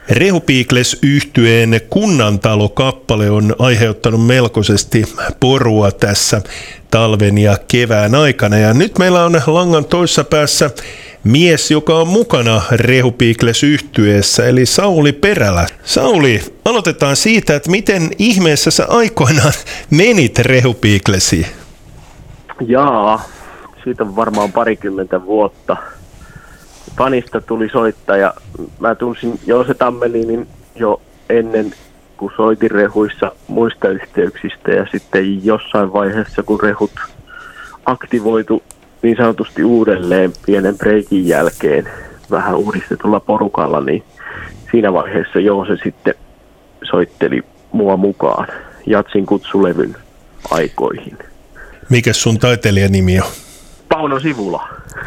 Rehu-Beatles-yhtyeen Kunnantalo-kappale on aiheuttanut melkoisesti porua tässä talven ja kevään aikana. Ja nyt meillä on langan toisessa päässä mies, joka on mukana Rehu-Beatles-yhtyeessä, eli Sauli Perälä. Sauli, aloitetaan siitä, että miten ihmeessä sä aikoinaan menit Rehu-Beatlesiin? Jaa, siitä on varmaan parikymmentä vuotta. Fanista tuli soittaja. Mä tunsin Joose Tammelinin jo ennen, kun soitin Rehuissa muista yhteyksistä, ja sitten jossain vaiheessa, kun Rehut aktivoitu niin sanotusti uudelleen pienen breikin jälkeen vähän uudistetulla porukalla, niin siinä vaiheessa Joose sitten soitteli mua mukaan Jatsin kutsulevyn aikoihin. Mikäs sun taiteilijan nimi on? Pauno Sivula.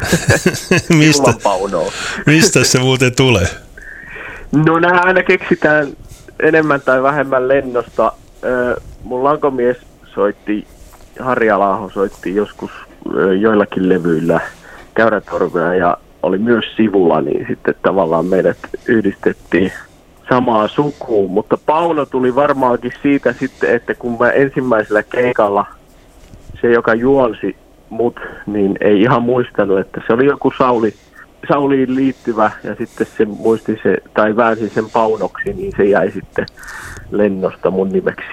Mistä se muuten tulee? No nämä aina keksitään enemmän tai vähemmän lennosta. Mun lankomies soitti, Harri Alaho soitti joskus joillakin levyillä Käyrätorvea ja oli myös Sivula, niin sitten tavallaan meidät yhdistettiin samaa sukuun. Mutta Pauno tuli varmaankin siitä sitten, että kun mä ensimmäisellä keikalla se, joka juonsi mut, niin ei ihan muistanut, että se oli joku Sauliin liittyvä, ja sitten se muisti se, tai väänsi sen Paunoksi, niin se jäi sitten lennosta mun nimeksi.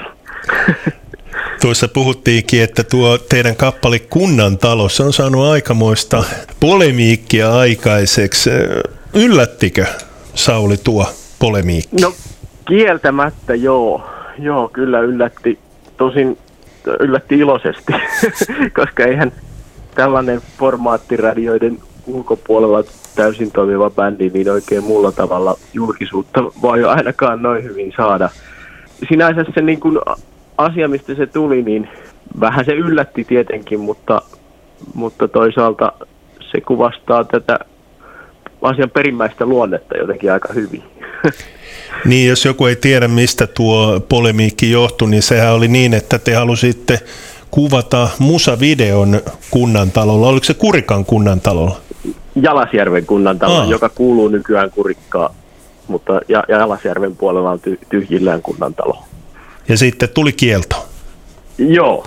Tuossa puhuttiinkin, että tuo teidän kappale Kunnantalossa on saanut aikamoista polemiikkia aikaiseksi. Yllättikö Sauli tuo polemiikki? No kieltämättä joo. Joo, kyllä yllätti. Tosin yllätti iloisesti, koska eihän tällainen formaattiradioiden ulkopuolella täysin toimiva bändi niin oikein muulla tavalla julkisuutta voi ainakaan noin hyvin saada. Sinänsä se niin kuin asia, mistä se tuli, niin vähän se yllätti tietenkin, mutta toisaalta se kuvastaa tätä asian perimmäistä luonnetta jotenkin aika hyvin. Niin, jos joku ei tiedä, mistä tuo polemiikki johtui, niin sehän oli niin, että te halusitte kuvata musavideon Kunnantalolla. Oliko se Kurikan Kunnantalolla? Jalasjärven Kunnantalo, joka kuuluu nykyään Kurikkaan, mutta Jalasjärven puolella on tyhjillään Kunnantalo. Ja sitten tuli kielto. Joo.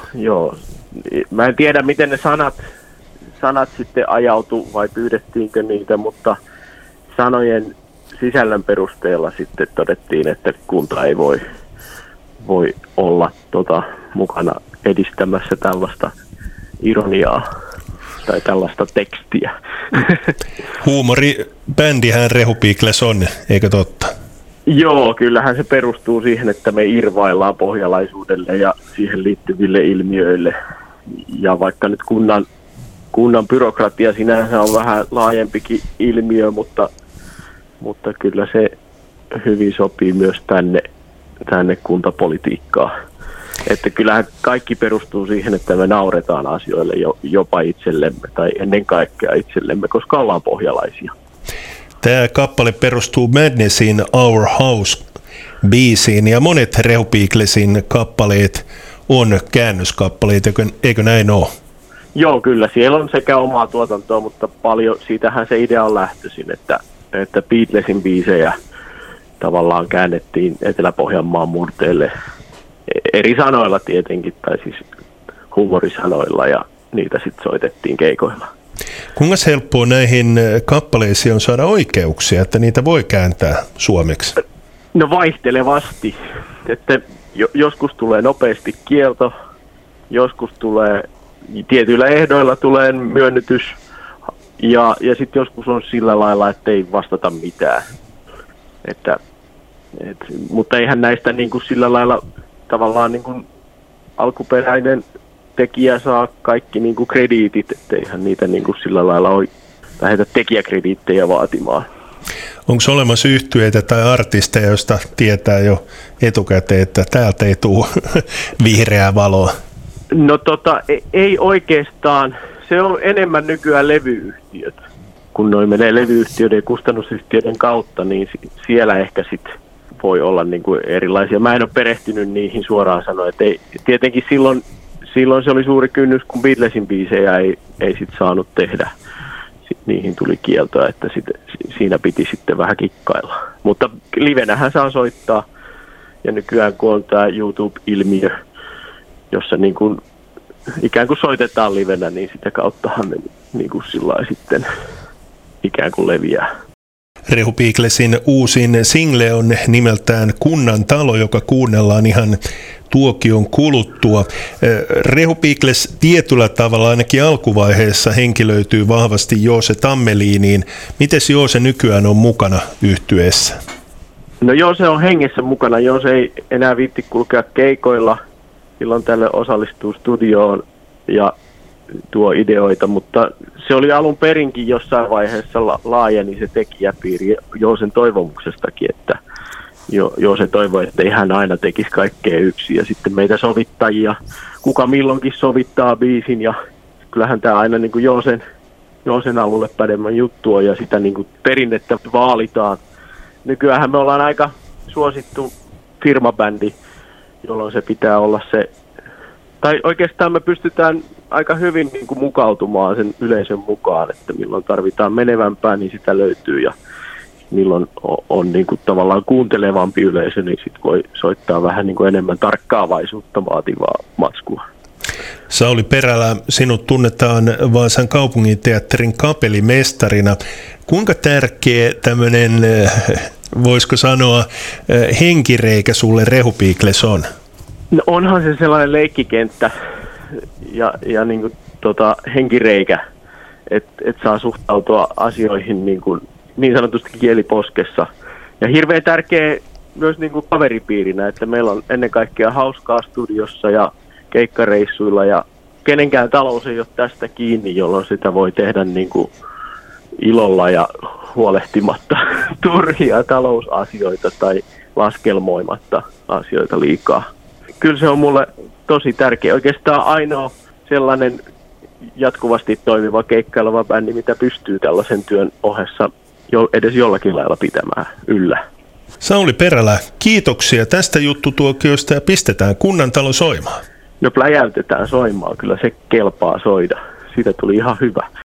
Mä en tiedä, miten ne sanat sitten ajautu vai pyydettiinkö niitä, mutta sanojen sisällön perusteella sitten todettiin, että kunta ei voi olla mukana edistämässä tällaista ironiaa tai tällaista tekstiä. Huumoribändihän Rehu-Beatles on, eikö totta? Joo, kyllähän se perustuu siihen, että me irvaillaan pohjalaisuudelle ja siihen liittyville ilmiöille. Ja vaikka nyt kunnan byrokratia sinänsä on vähän laajempikin ilmiö, mutta kyllä se hyvin sopii myös tänne kuntapolitiikkaan. Että kyllähän kaikki perustuu siihen, että me nauretaan asioille jopa itsellemme tai ennen kaikkea itsellemme, koska ollaan pohjalaisia. Tämä kappale perustuu Madnessin Our House-biisiin ja monet Rehu-Beatlesin kappaleet on käännöskappaleet, eikö näin ole? Joo, kyllä. Siellä on sekä omaa tuotantoa, mutta paljon siitähän se idea on lähtöisin, että Beatlesin biisejä tavallaan käännettiin Etelä-Pohjanmaan murteelle eri sanoilla tietenkin, tai siis huumorisanoilla, ja niitä sitten soitettiin keikoilla. Kuinka helppoa näihin kappaleisiin on saada oikeuksia, että niitä voi kääntää suomeksi? No vaihtelevasti. Että joskus tulee nopeasti kielto, joskus tulee tietyillä ehdoilla tulee myönnytys, ja sitten joskus on sillä lailla, että ei vastata mitään. Mutta eihän näistä niin kuin sillä lailla tavallaan niin kuin alkuperäinen tekijä saa kaikki niin kuin krediitit, etteihän niitä niin kuin sillä lailla lähdetä tekijäkrediittejä vaatimaan. Onko olemassa yhtyeitä tai artisteja, joista tietää jo etukäteen, että täältä ei tule vihreää valoa? No ei oikeastaan. Se on enemmän nykyään levyyhtiöt. Kun noin menee levyyhtiöiden ja kustannusyhtiöiden kautta, niin siellä ehkä sitten voi olla niin kuin erilaisia. Mä en ole perehtynyt niihin suoraan sanoa, että tietenkin silloin se oli suuri kynnys, kun Beatlesin biisejä ei sit saanut tehdä niihin tuli kieltoa, että siinä piti sitten vähän kikkailla. Mutta livenähän saa soittaa, ja nykyään kun on tämä YouTube-ilmiö, jossa niin kuin ikään kuin soitetaan livenä, niin sitä kauttahan ne niin kuin sillai sitten ikään kuin leviää. Rehu Beaglesin uusin single on nimeltään Kunnan talo, joka kuunnellaan ihan tuokion kuluttua. Rehu Beagles tietyllä tavalla ainakin alkuvaiheessa henkilöityy vahvasti Joose Tammeliiniin. Mites Joose nykyään on mukana yhtyeessä? No Joose on hengessä mukana. Joose ei enää viitti kulkea keikoilla. Silloin tälle osallistuu studioon ja tuo ideoita, mutta se oli alun perinkin jossain vaiheessa laajeni se tekijäpiiri Joosen toivomuksestakin, että Joose toivoi, että ei hän aina tekisi kaikkea yksin ja sitten meitä sovittajia, kuka milloinkin sovittaa biisin ja kyllähän tämä aina niin kuin Joosen alulle pädemmän juttu on ja sitä niin kuin perinnettä vaalitaan. Nykyäänhän me ollaan aika suosittu firmabändi, jolloin se pitää olla se, tai oikeastaan me pystytään aika hyvin niin kuin mukautumaan sen yleisön mukaan, että milloin tarvitaan menevämpää, niin sitä löytyy ja milloin on niin kuin tavallaan kuuntelevampi yleisö, niin sit voi soittaa vähän niin kuin enemmän tarkkaavaisuutta vaativaa matskua. Sauli Perälä, sinut tunnetaan Vaasan kaupunginteatterin kapellimestarina. Kuinka tärkeä tämmöinen, voisiko sanoa, henkireikä sulle Rehu Beagles on? No onhan se sellainen leikkikenttä ja niin kuin henkireikä, että saa suhtautua asioihin niin sanotusti kieliposkessa. Ja hirveän tärkeä myös niin kuin kaveripiirinä, että meillä on ennen kaikkea hauskaa studiossa ja keikkareissuilla ja kenenkään talous ei ole tästä kiinni, jolloin sitä voi tehdä niin kuin ilolla ja huolehtimatta turhia talousasioita tai laskelmoimatta asioita liikaa. Kyllä se on mulle tosi tärkeä. Oikeastaan ainoa sellainen jatkuvasti toimiva keikkaileva bändi, mitä pystyy tällaisen työn ohessa edes jollakin lailla pitämään yllä. Sauli Perälä, kiitoksia tästä juttutuokiosta ja pistetään Kunnan talo soimaan. No pläjäytetään soimaan, kyllä se kelpaa soida. Siitä tuli ihan hyvä.